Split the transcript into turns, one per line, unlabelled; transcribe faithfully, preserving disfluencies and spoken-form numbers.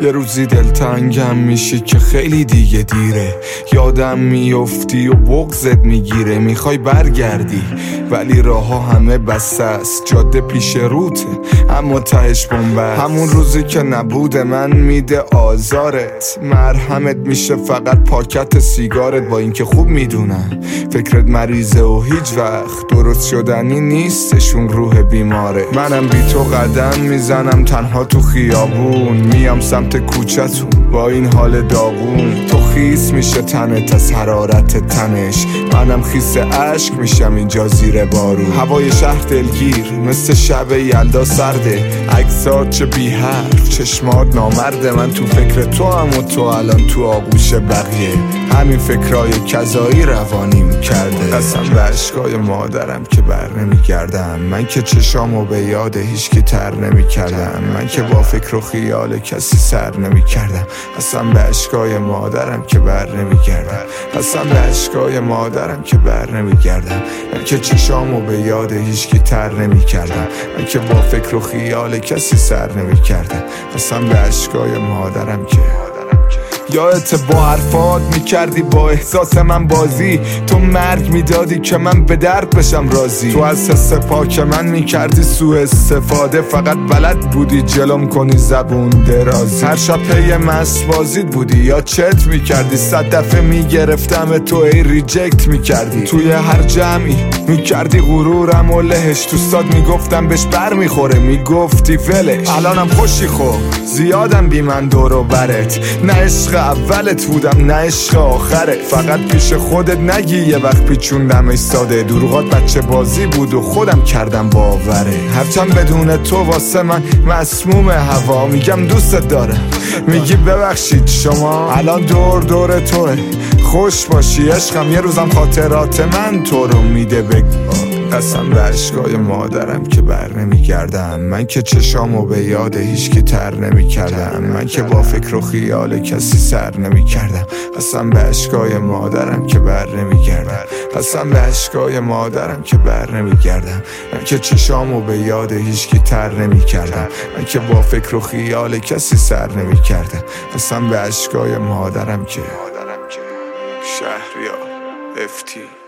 یه روزی دلتنگم میشه که خیلی دیگه دیره، یادم میافتی و بغضت میگیره، میخوای برگردی ولی راه ها همه بسته است، جاده پیش روته اما تهش بنبست. همون روزی که نبود من میده آزارت، مرهمت میشه فقط پاکت سیگارت، با اینکه خوب میدونم فکرت مریضه و هیچ وقت درست شدنی نیستشون روح بیماره. منم بی تو قدم میزنم تنها تو خیابون، میام سمت کوچتون با این حال داغون. تو خیس میشه تنت از حرارت تنش، منم خیس عشق میشم اینجا زیر بارون. هوای شهر دلگیر مثل شب یلدا سرده، عکسات چه بی حرف چشمات نامرده. من تو فکر تو هم و تو الان تو آغوش بقیه، همین فکرای کذایی روانیم کرده. قسم به عشقای مادرم که بر نمیگردم، من که چشامو به یاد هیچکی تر نمیکردم، من که با فکر و خیال کسی سر نمیکردم. قسم به عشقای مادرم که بر نمیگردم، قسم به عشقای مادرم که بر نمیگردم، من که چشامو به یاد هیچکی تر نمیکردم، من که با فکر و خیال کسی سر نمیکردم. قسم به عشقای مادرم که یادت با حرفات میکردی با احساس من بازی، تو مرگ میدادی که من به درد بشم راضی. تو از حس پاک من میکردی سوء استفاده، فقط بلد بودی جلوم کنی زبون درازی. هر شب پی مست بازید بودی یا چت میکردی، صد دفعه میگرفتم تو ای ریجکت میکردی. توی هر جمعی میکردی غرورم و لهش، دوستات میگفتم بهش بر میخوره میگفتی ولش. الانم خوشی خوب زیادم بی من دور و برت، نه عشق اولت بودم نه عشق آخرت، فقط پیش خودت نگی یه وقت پیچوندم ایستاده. دروغات بچه بازی بود و خودم کردم باوره، هرچند بدون تو واسه من مسموم هوا. میگم دوستت دارم میگی ببخشید شما، الان دور دور توه خوش باشی عشقم، یه روزم خاطرات من تو رو میده بگو. قسم به عشقای مادرم که بر نمیگردم، من که چشامو به یاد هیچکی تر نمیکردم، من که با فکر و خیال کسی سر نمیکردم. قسم به عشقای مادرم که بر نمیگردم، قسم به عشقای مادرم که بر نمیگردم، من که چشامو به یاد هیچکی تر نمیکردم، من که با فکر و خیال کسی سر نمیکردم. قسم به عشقای مادرم که شهریار افتی.